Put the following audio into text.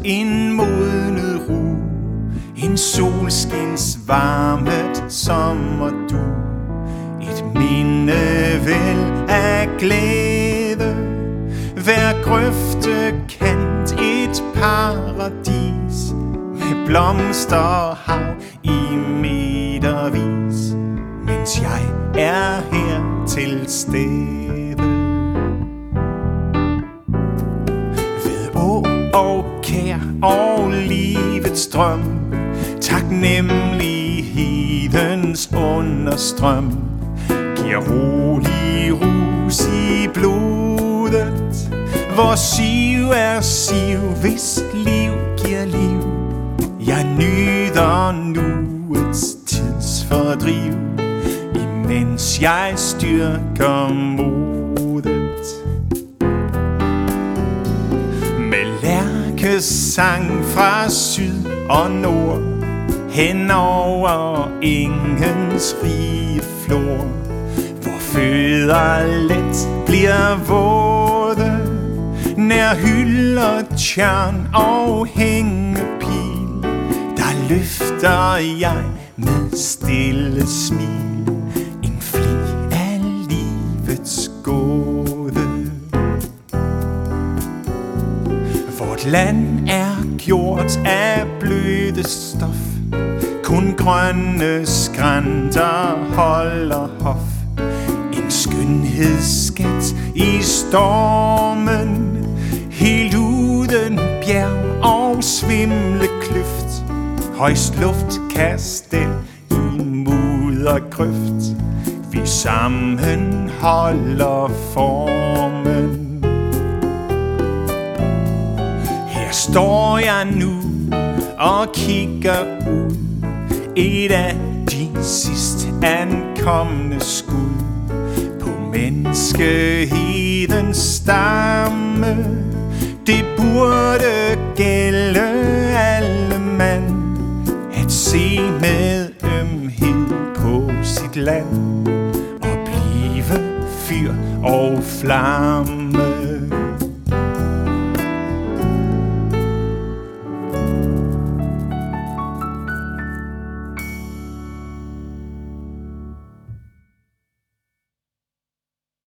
en modnet ro, en solskinsvarmet sommerdu, et minde vel af glæde, hver grøftekant et paradis, med blomsterhav i metervis, mens jeg er her til stede. Ved å og kær og livets drøm, taknemmelighedens understrøm, giver rolig rus i blodet, hvor siv er siv, hvis liv giver liv. Jeg nyder nuets tidsfordriv, imens jeg styrker modet. Med lærkesang fra syd og nord, hen over engens rige flor, hvor fødder let bliver våde, nær hylder, tjern og hængepil, der løfter jeg med stille smil en fli af livets gåde. Vort land er gjort af bløde stof, kun grønne skrænter holder hof. En skønhedsskat i stormen, helt uden bjerg og svimlekløft, højst luftkastel i muddergrøft, vi sammen holder formen. Her står jeg nu og kigger ud, et af de sidst ankomne skud på menneskehedens stamme. Det burde gælde alle mand at se med ømhed på sit land og blive fyr og flamme.